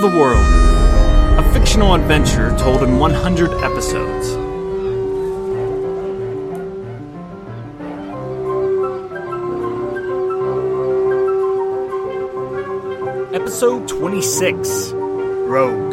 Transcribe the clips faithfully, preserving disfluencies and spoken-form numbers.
the World, a fictional adventure told in one hundred episodes. Episode twenty-six, Rogue.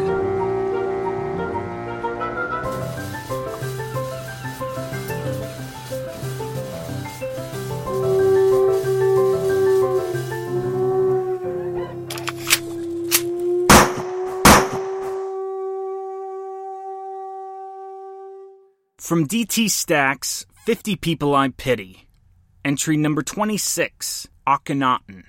From D T Stacks, fifty People I Pity. Entry number twenty-six, Akhenaten.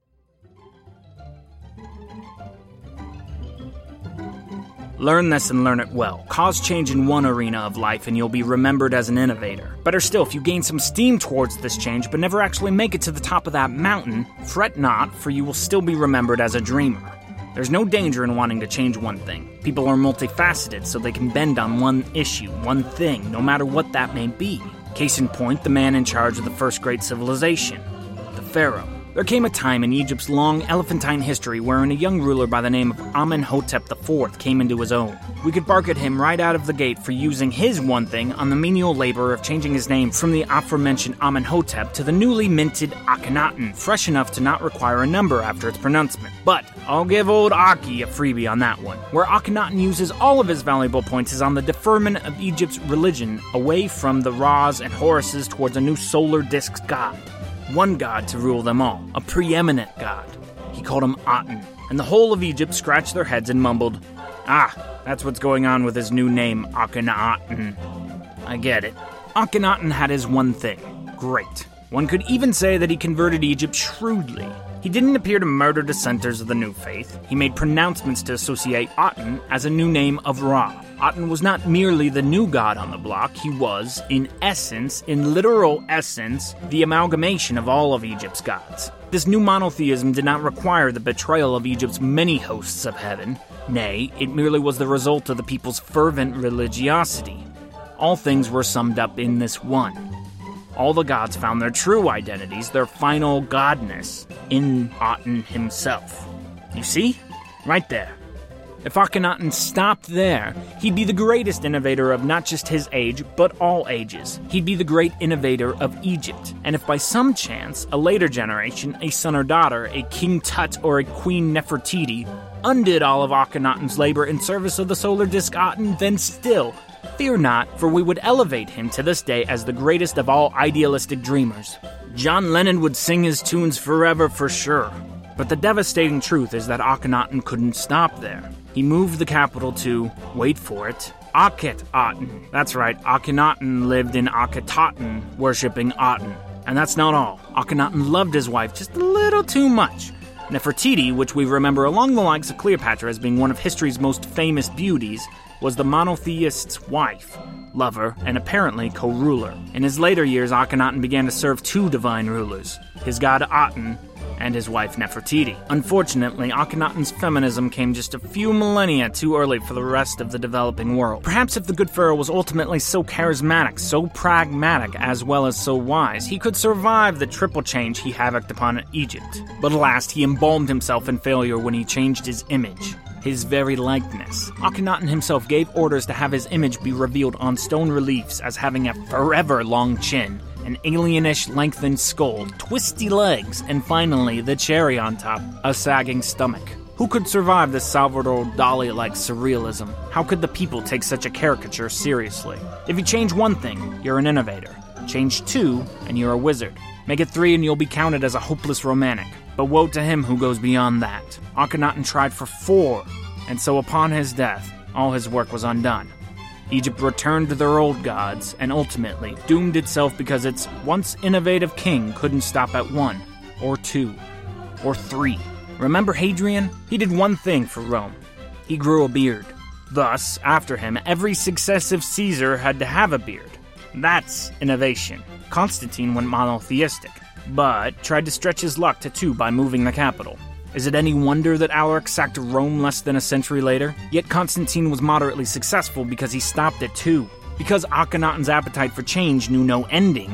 Learn this and learn it well. Cause change in one arena of life and you'll be remembered as an innovator. Better still, if you gain some steam towards this change but never actually make it to the top of that mountain, fret not, for you will still be remembered as a dreamer. There's no danger in wanting to change one thing. People are multifaceted, so they can bend on one issue, one thing, no matter what that may be. Case in point, the man in charge of the first great civilization, the Pharaoh. There came a time in Egypt's long elephantine history wherein a young ruler by the name of Amenhotep the fourth came into his own. We could bark at him right out of the gate for using his one thing on the menial labor of changing his name from the aforementioned Amenhotep to the newly minted Akhenaten, fresh enough to not require a number after its pronouncement. But I'll give old Aki a freebie on that one. Where Akhenaten uses all of his valuable points is on the deferment of Egypt's religion away from the Ra's and Horuses towards a new solar disk god. One god to rule them all, a preeminent god. He called him Aten, and the whole of Egypt scratched their heads and mumbled, "Ah, that's what's going on with his new name, Akhenaten." I get it. Akhenaten had his one thing. Great. One could even say that he converted Egypt shrewdly. He didn't appear to murder dissenters of the new faith. He made pronouncements to associate Aten as a new name of Ra. Aten was not merely the new god on the block, he was, in essence, in literal essence, the amalgamation of all of Egypt's gods. This new monotheism did not require the betrayal of Egypt's many hosts of heaven. Nay, it merely was the result of the people's fervent religiosity. All things were summed up in this one. All the gods found their true identities, their final godness, in Aten himself. You see? Right there. If Akhenaten stopped there, he'd be the greatest innovator of not just his age, but all ages. He'd be the great innovator of Egypt. And if by some chance, a later generation, a son or daughter, a King Tut or a Queen Nefertiti, undid all of Akhenaten's labor in service of the solar disk Aten, then still, fear not, for we would elevate him to this day as the greatest of all idealistic dreamers. John Lennon would sing his tunes forever for sure. But the devastating truth is that Akhenaten couldn't stop there. He moved the capital to, wait for it, Akhet-Aten. That's right, Akhenaten lived in Akhetaten, worshipping Aten. And that's not all. Akhenaten loved his wife just a little too much. Nefertiti, which we remember along the likes of Cleopatra as being one of history's most famous beauties, was the monotheist's wife, lover, and apparently co-ruler. In his later years, Akhenaten began to serve two divine rulers, his god Aten and his wife Nefertiti. Unfortunately, Akhenaten's feminism came just a few millennia too early for the rest of the developing world. Perhaps if the good pharaoh was ultimately so charismatic, so pragmatic, as well as so wise, he could survive the triple change he havocked upon Egypt. But alas, he embalmed himself in failure when he changed his image. His very likeness. Akhenaten himself gave orders to have his image be revealed on stone reliefs as having a forever long chin, an alienish lengthened skull, twisty legs, and finally, the cherry on top, a sagging stomach. Who could survive this Salvador Dali-like surrealism? How could the people take such a caricature seriously? If you change one thing, you're an innovator. Change two, and you're a wizard. Make it three and you'll be counted as a hopeless romantic. But woe to him who goes beyond that. Akhenaten tried for four, and so upon his death, all his work was undone. Egypt returned to their old gods, and ultimately doomed itself because its once innovative king couldn't stop at one, or two, or three. Remember Hadrian? He did one thing for Rome. He grew a beard. Thus, after him, every successive Caesar had to have a beard. That's innovation. Constantine went monotheistic, but tried to stretch his luck to two by moving the capital. Is it any wonder that Alaric sacked Rome less than a century later? Yet Constantine was moderately successful because he stopped at two. Because Akhenaten's appetite for change knew no ending, he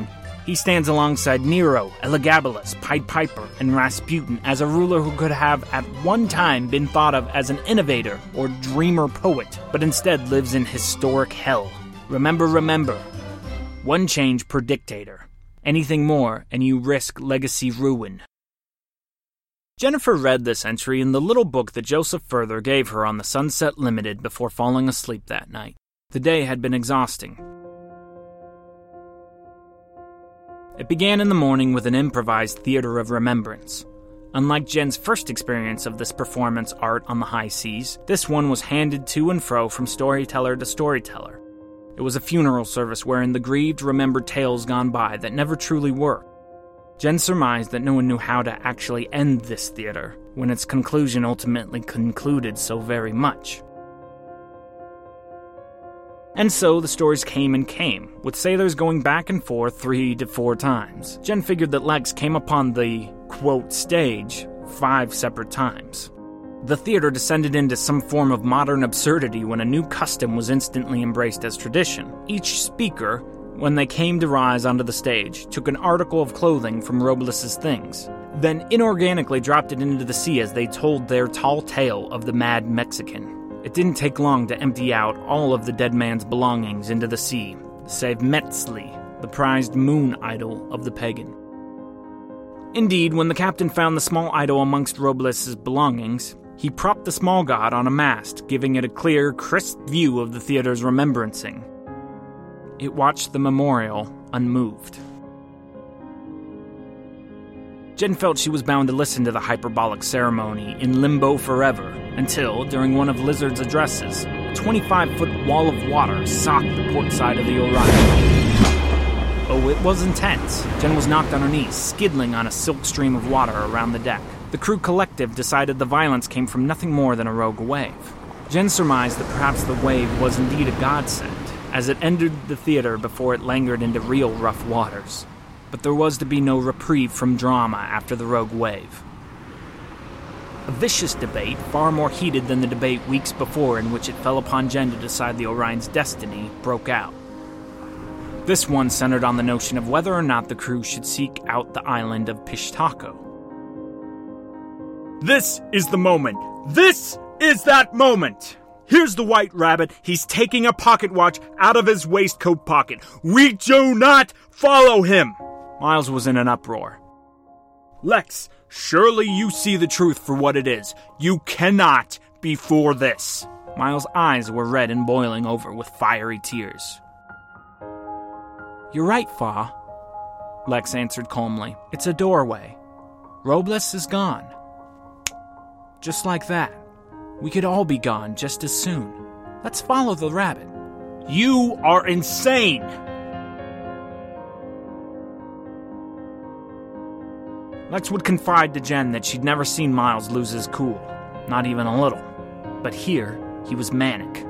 He stands alongside Nero, Elagabalus, Pied Piper, and Rasputin as a ruler who could have at one time been thought of as an innovator or dreamer poet, but instead lives in historic hell. Remember, remember, one change per dictator. Anything more, and you risk legacy ruin. Jennifer read this entry in the little book that Joseph Further gave her on the Sunset Limited before falling asleep that night. The day had been exhausting. It began in the morning with an improvised theater of remembrance. Unlike Jen's first experience of this performance art on the high seas, this one was handed to and fro from storyteller to storyteller. It was a funeral service wherein the grieved remembered tales gone by that never truly were. Jen surmised that no one knew how to actually end this theater, when its conclusion ultimately concluded so very much. And so the stories came and came, with sailors going back and forth three to four times. Jen figured that Lex came upon the, quote, stage five separate times. The theater descended into some form of modern absurdity when a new custom was instantly embraced as tradition. Each speaker, when they came to rise onto the stage, took an article of clothing from Robles' things, then inorganically dropped it into the sea as they told their tall tale of the mad Mexican. It didn't take long to empty out all of the dead man's belongings into the sea, save Metzli, the prized moon idol of the pagan. Indeed, when the captain found the small idol amongst Robles' belongings, he propped the small god on a mast, giving it a clear, crisp view of the theater's remembrancing. It watched the memorial unmoved. Jen felt she was bound to listen to the hyperbolic ceremony in limbo forever, until, during one of Lizard's addresses, a twenty-five-foot wall of water socked the port side of the Orion. Oh, it was intense. Jen was knocked on her knees, skiddling on a silk stream of water around the deck. The crew collective decided the violence came from nothing more than a rogue wave. Jen surmised that perhaps the wave was indeed a godsend, as it entered the theater before it lingered into real rough waters. But there was to be no reprieve from drama after the rogue wave. A vicious debate, far more heated than the debate weeks before in which it fell upon Jen to decide the Orion's destiny, broke out. This one centered on the notion of whether or not the crew should seek out the island of Pishtako. This is the moment. This is that moment. Here's the White Rabbit. He's taking a pocket watch out of his waistcoat pocket. We do not follow him. Miles was in an uproar. Lex, surely you see the truth for what it is. You cannot be for this. Miles' eyes were red and boiling over with fiery tears. You're right, Fa, Lex answered calmly. It's a doorway. Robles is gone. Just like that. We could all be gone just as soon. Let's follow the rabbit. You are insane! Lex would confide to Jen that she'd never seen Miles lose his cool, not even a little. But here, he was manic.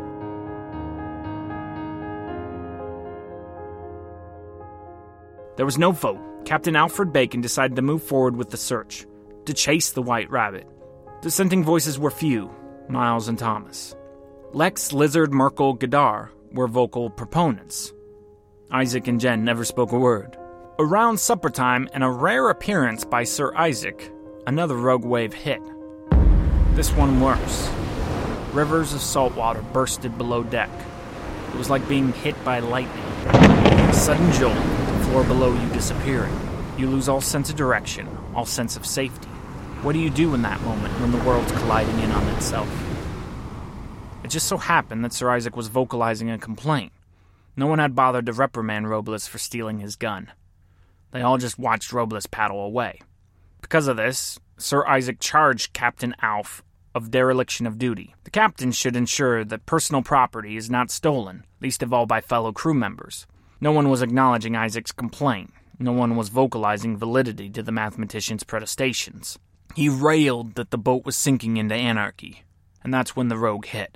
There was no vote. Captain Alfred Bacon decided to move forward with the search, to chase the White Rabbit. Dissenting voices were few, Miles and Thomas. Lex, Lizard, Merkel, Gadar were vocal proponents. Isaac and Jen never spoke a word. Around supper time, and a rare appearance by Sir Isaac, another rogue wave hit. This one worse. Rivers of salt water bursted below deck. It was like being hit by lightning. A sudden jolt, the floor below you disappearing. You lose all sense of direction, all sense of safety. What do you do in that moment when the world's colliding in on itself? It just so happened that Sir Isaac was vocalizing a complaint. No one had bothered to reprimand Robles for stealing his gun. They all just watched Robles paddle away. Because of this, Sir Isaac charged Captain Alf of dereliction of duty. The captain should ensure that personal property is not stolen, least of all by fellow crew members. No one was acknowledging Isaac's complaint. No one was vocalizing validity to the mathematician's protestations. He railed that the boat was sinking into anarchy, and that's when the rogue hit.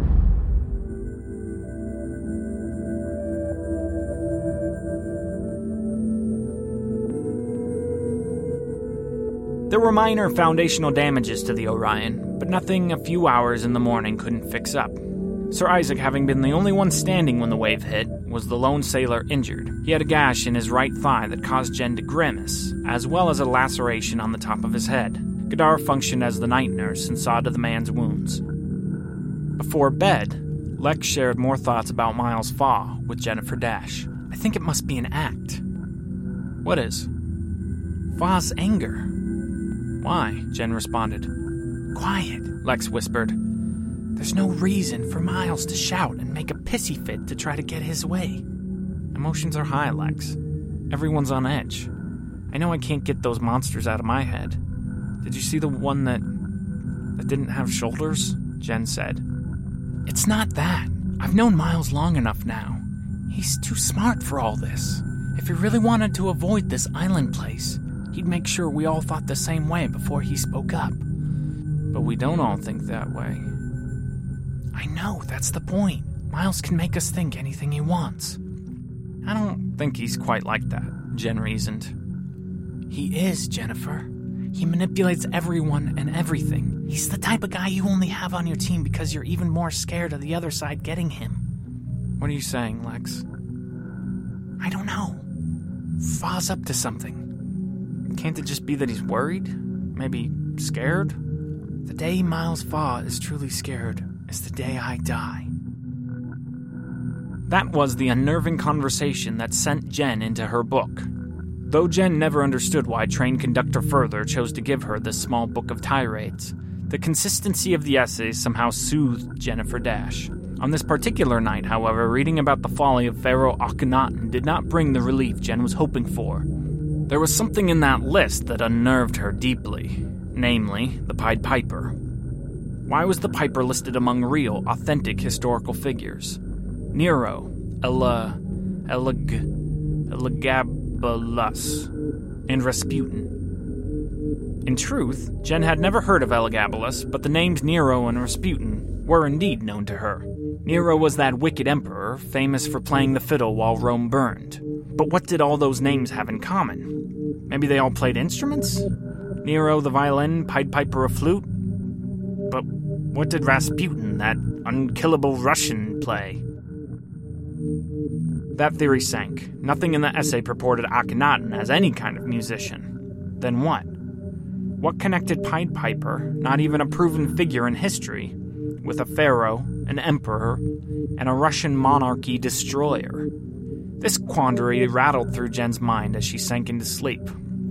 There were minor foundational damages to the Orion, but nothing a few hours in the morning couldn't fix up. Sir Isaac, having been the only one standing when the wave hit, was the lone sailor injured. He had a gash in his right thigh that caused Jen to grimace, as well as a laceration on the top of his head. Gadar functioned as the night nurse and saw to the man's wounds. Before bed, Lex shared more thoughts about Miles Faw with Jennifer Dash. I think it must be an act. What is? Faw's anger. Why? Jen responded. Quiet, Lex whispered. There's no reason for Miles to shout and make a pissy fit to try to get his way. Emotions are high, Lex. Everyone's on edge. I know I can't get those monsters out of my head. Did you see the one that... that didn't have shoulders? Jen said. It's not that. I've known Miles long enough now. He's too smart for all this. If he really wanted to avoid this island place, he'd make sure we all thought the same way before he spoke up. But we don't all think that way. I know, that's the point. Miles can make us think anything he wants. I don't think he's quite like that, Jen reasoned. He is, Jennifer. He manipulates everyone and everything. He's the type of guy you only have on your team because you're even more scared of the other side getting him. What are you saying, Lex? I don't know. Faw's up to something. Can't it just be that he's worried? Maybe scared? The day Miles Faw is truly scared is the day I die. That was the unnerving conversation that sent Jen into her book. Though Jen never understood why trained conductor Further chose to give her this small book of tirades, the consistency of the essays somehow soothed Jennifer Dash. On this particular night, however, reading about the folly of Pharaoh Akhenaten did not bring the relief Jen was hoping for. There was something in that list that unnerved her deeply, namely, the Pied Piper. Why was the Piper listed among real, authentic historical figures? Nero, Ela, Elag, Elagabalus, and Rasputin. In truth, Jen had never heard of Elagabalus, but the names Nero and Rasputin were indeed known to her. Nero was that wicked emperor, famous for playing the fiddle while Rome burned. But what did all those names have in common? Maybe they all played instruments? Nero the violin, Pied Piper a flute? But what did Rasputin, that unkillable Russian, play? That theory sank. Nothing in the essay purported Akhenaten as any kind of musician. Then what? What connected Pied Piper, not even a proven figure in history, with a pharaoh, an emperor, and a Russian monarchy destroyer? This quandary rattled through Jen's mind as she sank into sleep.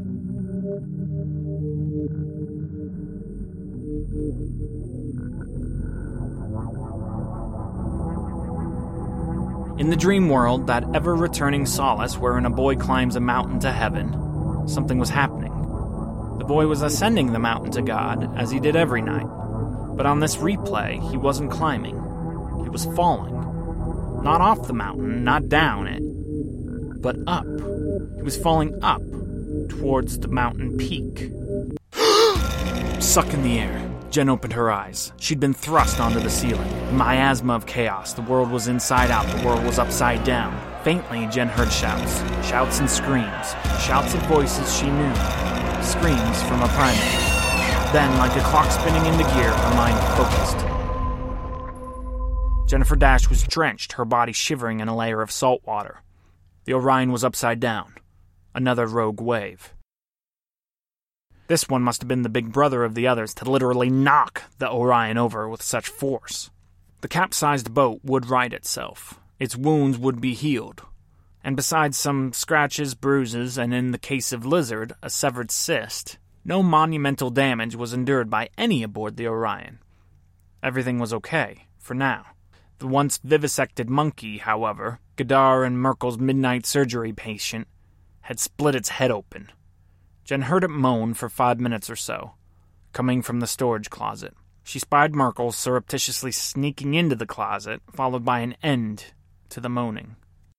In the dream world, that ever-returning solace wherein a boy climbs a mountain to heaven, something was happening. The boy was ascending the mountain to God, as he did every night. But on this replay, he wasn't climbing. He was falling. Not off the mountain, not down it, but up. He was falling up, towards the mountain peak. Suck in the air. Jen opened her eyes. She'd been thrust onto the ceiling. A miasma of chaos. The world was inside out. The world was upside down. Faintly, Jen heard shouts. Shouts and screams. Shouts of voices she knew. Screams from a primate. Then, like a clock spinning into gear, her mind focused. Jennifer Dash was drenched, her body shivering in a layer of salt water. The Orion was upside down. Another rogue wave. This one must have been the big brother of the others to literally knock the Orion over with such force. The capsized boat would right itself. Its wounds would be healed. And besides some scratches, bruises, and in the case of Lizard, a severed cyst, no monumental damage was endured by any aboard the Orion. Everything was okay, for now. The once vivisected monkey, however, Gadar and Merkel's midnight surgery patient, had split its head open. Jen heard it moan for five minutes or so, coming from the storage closet. She spied Merkel surreptitiously sneaking into the closet, followed by an end to the moaning.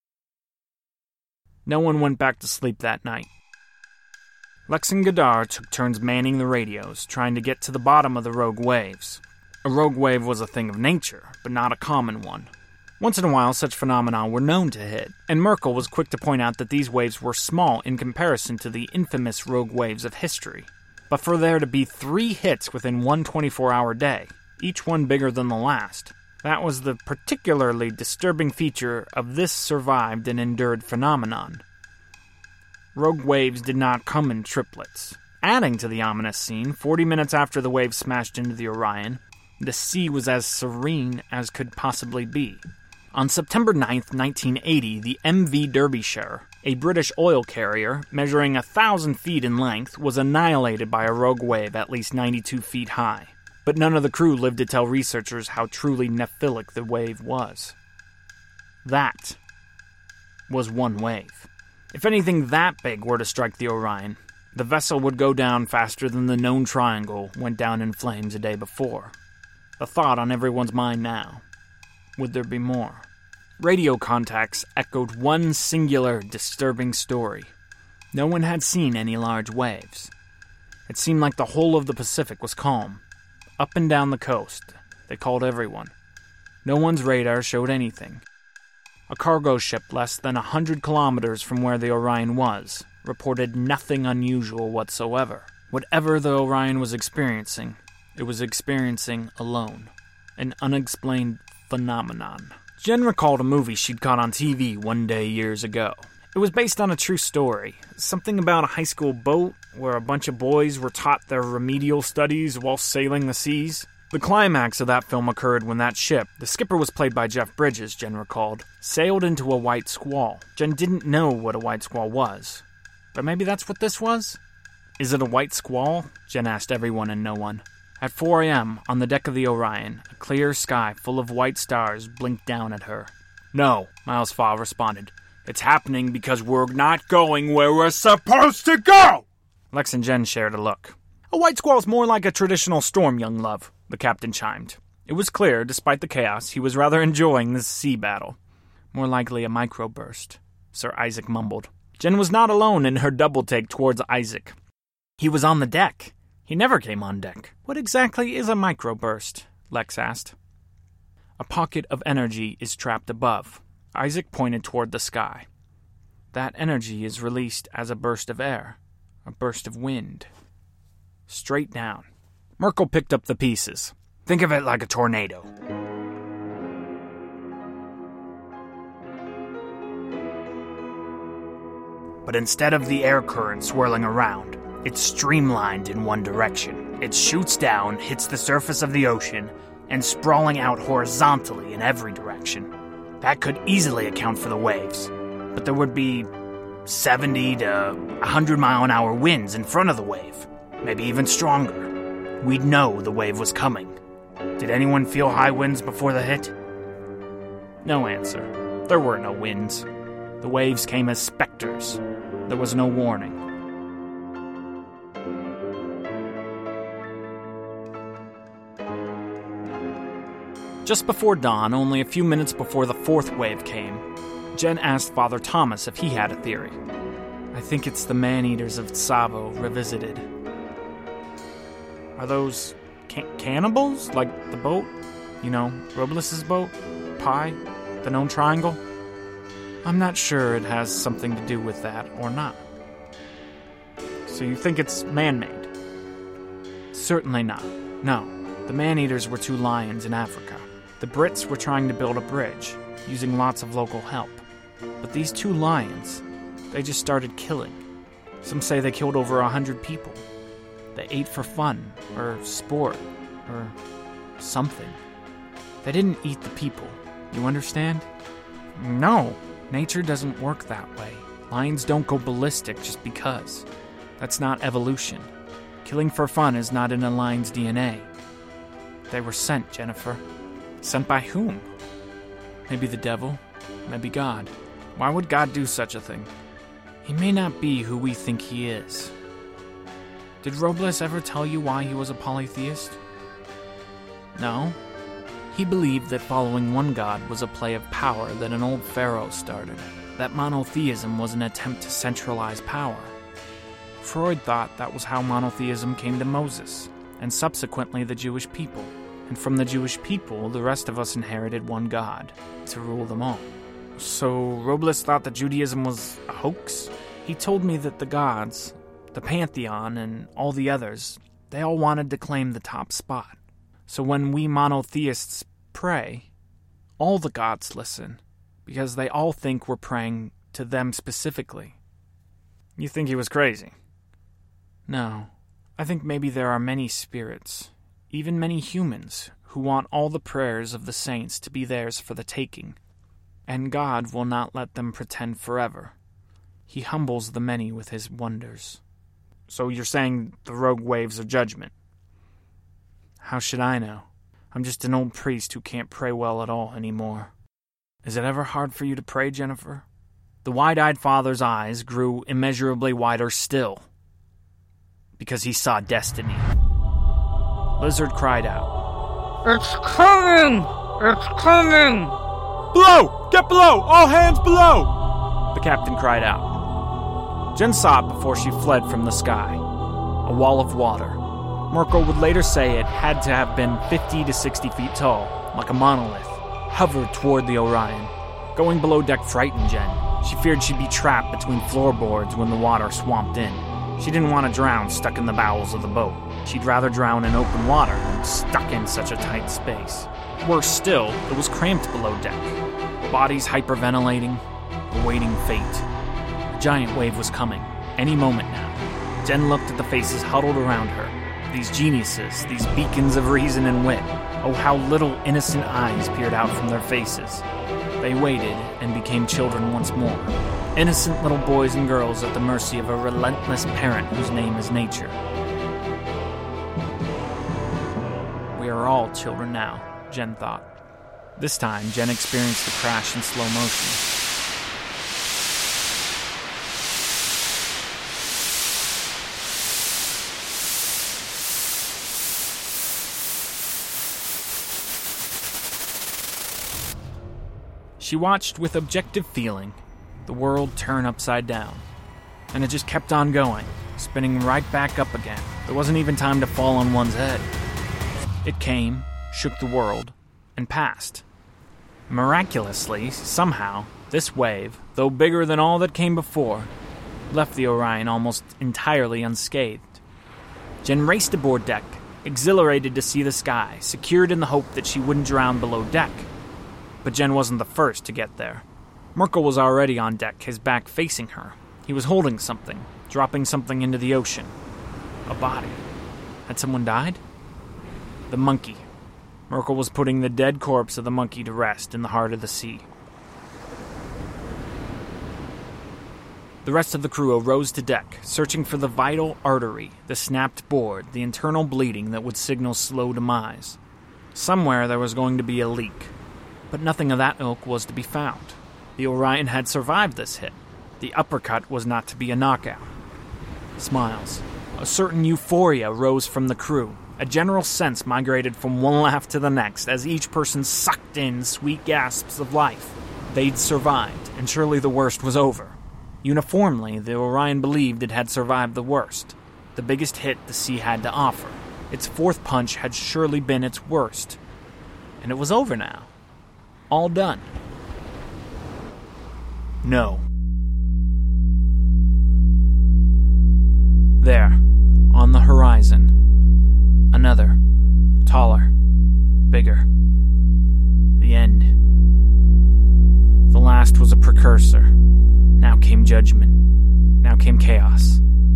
No one went back to sleep that night. Lex and Gadar took turns manning the radios, trying to get to the bottom of the rogue waves. A rogue wave was a thing of nature, but not a common one. Once in a while, such phenomena were known to hit, and Merkel was quick to point out that these waves were small in comparison to the infamous rogue waves of history. But for there to be three hits within one twenty-four hour day, each one bigger than the last, That was the particularly disturbing feature of this survived and endured phenomenon. Rogue waves did not come in triplets. Adding to the ominous scene, forty minutes after the wave smashed into the Orion, the sea was as serene as could possibly be. On September ninth, nineteen eighty, the M V Derbyshire, a British oil carrier measuring a thousand feet in length, was annihilated by a rogue wave at least ninety-two feet high. But none of the crew lived to tell researchers how truly nephilic the wave was. That was one wave. If anything that big were to strike the Orion, the vessel would go down faster than the known triangle went down in flames a day before. The thought on everyone's mind now. Would there be more? Radio contacts echoed one singular, disturbing story. No one had seen any large waves. It seemed like the whole of the Pacific was calm. Up and down the coast, they called everyone. No one's radar showed anything. A cargo ship less than a hundred kilometers from where the Orion was reported nothing unusual whatsoever. Whatever the Orion was experiencing, it was experiencing alone. An unexplained phenomenon. Jen recalled a movie she'd caught on T V one day years ago. It was based on a true story. Something about a high school boat where a bunch of boys were taught their remedial studies while sailing the seas. The climax of that film occurred when that ship, the skipper was played by Jeff Bridges, Jen recalled, sailed into a white squall. Jen didn't know what a white squall was. But maybe that's what this was? Is it a white squall? Jen asked everyone and no one. At four a.m., on the deck of the Orion, a clear sky full of white stars blinked down at her. No, Miles Faw responded. It's happening because we're not going where we're supposed to go! Lex and Jen shared a look. A white squall's more like a traditional storm, young love, the captain chimed. It was clear, despite the chaos, he was rather enjoying this sea battle. More likely a microburst, Sir Isaac mumbled. Jen was not alone in her double-take towards Isaac. He was on the deck. He never came on deck. What exactly is a microburst? Lex asked. A pocket of energy is trapped above. Isaac pointed toward the sky. That energy is released as a burst of air, a burst of wind. Straight down. Merkel picked up the pieces. Think of it like a tornado. But instead of the air current swirling around, it's streamlined in one direction. It shoots down, hits the surface of the ocean, and sprawling out horizontally in every direction. That could easily account for the waves, but there would be seventy to one hundred mile an hour winds in front of the wave, maybe even stronger. We'd know the wave was coming. Did anyone feel high winds before the hit? No answer. There were no winds. The waves came as specters. There was no warning. Just before dawn, only a few minutes before the fourth wave came, Jen asked Father Thomas if he had a theory. I think it's the man-eaters of Tsavo revisited. Are those can- cannibals? Like the boat? You know, Robles' boat? Pi? The known triangle? I'm not sure it has something to do with that or not. So you think it's man-made? Certainly not. No, the man-eaters were two lions in Africa. The Brits were trying to build a bridge, using lots of local help. But these two lions, they just started killing. Some say they killed over a hundred people. They ate for fun, or sport, or something. They didn't eat the people. You understand? No, nature doesn't work that way. Lions don't go ballistic just because. That's not evolution. Killing for fun is not in a lion's D N A. They were sent, Jennifer. Sent by whom? Maybe the devil, maybe God. Why would God do such a thing? He may not be who we think he is. Did Robles ever tell you why he was a polytheist? No. He believed that following one god was a play of power that an old pharaoh started. That monotheism was an attempt to centralize power. Freud thought that was how monotheism came to Moses, and subsequently the Jewish people. And from the Jewish people, the rest of us inherited one God, to rule them all. So Robles thought that Judaism was a hoax? He told me that the gods, the pantheon, and all the others, they all wanted to claim the top spot. So when we monotheists pray, all the gods listen, because they all think we're praying to them specifically. You think he was crazy? No. I think maybe there are many spirits, even many humans, who want all the prayers of the saints to be theirs for the taking, and God will not let them pretend forever. He humbles the many with his wonders. So you're saying the rogue waves of judgment? How should I know? I'm just an old priest who can't pray well at all anymore. Is it ever hard for you to pray, Jennifer? The wide-eyed father's eyes grew immeasurably wider still, because he saw destiny. Lizard cried out, "It's coming! It's coming!" "Below! Get below! All hands below!" the captain cried out. Jen saw it before she fled from the sky. A wall of water. Mirko would later say it had to have been fifty to sixty feet tall, like a monolith, hovered toward the Orion. Going below deck frightened Jen. She feared she'd be trapped between floorboards when the water swamped in. She didn't want to drown stuck in the bowels of the boat. She'd rather drown in open water than stuck in such a tight space. Worse still, it was cramped below deck. Bodies hyperventilating, awaiting fate. A giant wave was coming, any moment now. Jen looked at the faces huddled around her. These geniuses, these beacons of reason and wit. Oh, how little innocent eyes peered out from their faces. They waited and became children once more. Innocent little boys and girls at the mercy of a relentless parent whose name is nature. We are all children now, Jen thought. This time, Jen experienced the crash in slow motion. She watched with objective feeling the world turn upside down. And it just kept on going, spinning right back up again. There wasn't even time to fall on one's head. It came, shook the world, and passed. Miraculously, somehow, this wave, though bigger than all that came before, left the Orion almost entirely unscathed. Jen raced aboard deck, exhilarated to see the sky, secured in the hope that she wouldn't drown below deck. But Jen wasn't the first to get there. Mirko was already on deck, his back facing her. He was holding something, dropping something into the ocean. A body. Had someone died? The monkey. Mirko was putting the dead corpse of the monkey to rest in the heart of the sea. The rest of the crew arose to deck, searching for the vital artery, the snapped board, the internal bleeding that would signal slow demise. Somewhere there was going to be a leak. But nothing of that ilk was to be found. The Orion had survived this hit. The uppercut was not to be a knockout. Smiles. A certain euphoria rose from the crew. A general sense migrated from one laugh to the next as each person sucked in sweet gasps of life. They'd survived, and surely the worst was over. Uniformly, the Orion believed it had survived the worst. The biggest hit the sea had to offer. Its fourth punch had surely been its worst. And it was over now. All done. No. There, on the horizon, another, taller, bigger. The end. The last was a precursor. Now came judgment. Now came chaos.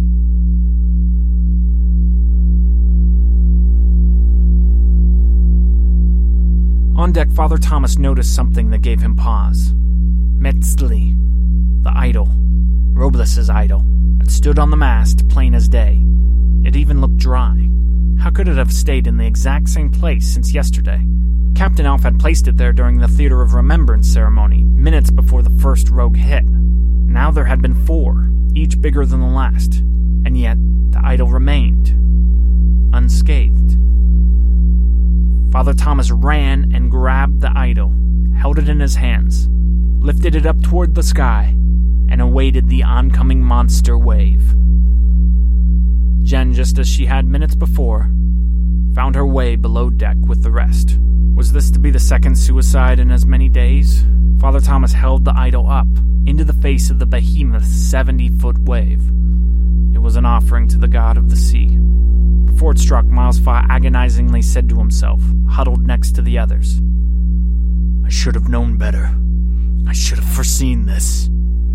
On deck, Father Thomas noticed something that gave him pause. Metzli, the idol, Robles' idol, had stood on the mast, plain as day. It even looked dry. How could it have stayed in the exact same place since yesterday? Captain Alf had placed it there during the Theater of Remembrance ceremony, minutes before the first rogue hit. Now there had been four, each bigger than the last, and yet the idol remained, unscathed. Father Thomas ran and grabbed the idol, held it in his hands, lifted it up toward the sky, and awaited the oncoming monster wave. Jen, just as she had minutes before, found her way below deck with the rest. Was this to be the second suicide in as many days? Father Thomas held the idol up, into the face of the behemoth's seventy-foot wave. It was an offering to the god of the sea. Before it struck, Miles Fa agonizingly said to himself, huddled next to the others, I should have known better. I should have foreseen this.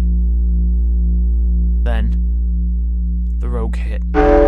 Then, the rogue hit.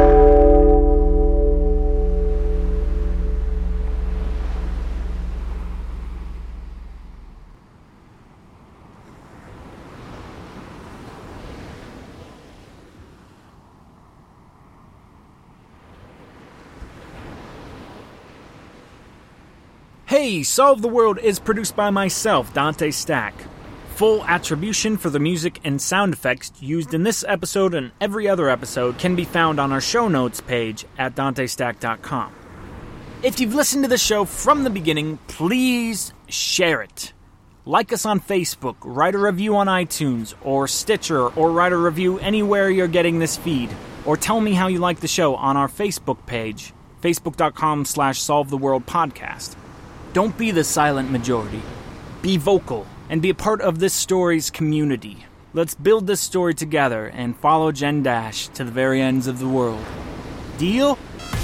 Hey, Solve the World is produced by myself, Dante Stack. Full attribution for the music and sound effects used in this episode and every other episode can be found on our show notes page at dante stack dot com. If you've listened to the show from the beginning, please share it. Like us on Facebook, write a review on iTunes or Stitcher, or write a review anywhere you're getting this feed. Or tell me how you like the show on our Facebook page, facebook.com slash solve the world podcast. Don't be the silent majority. Be vocal and be a part of this story's community. Let's build this story together and follow Jen Dash to the very ends of the world. Deal?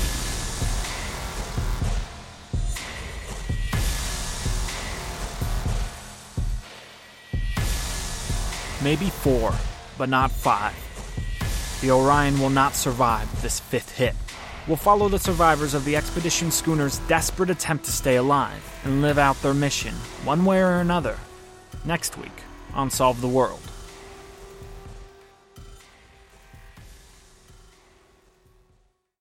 Maybe four, but not five. The Orion will not survive this fifth hit. We'll follow the survivors of the expedition schooner's desperate attempt to stay alive and live out their mission, one way or another, next week on Solve the World.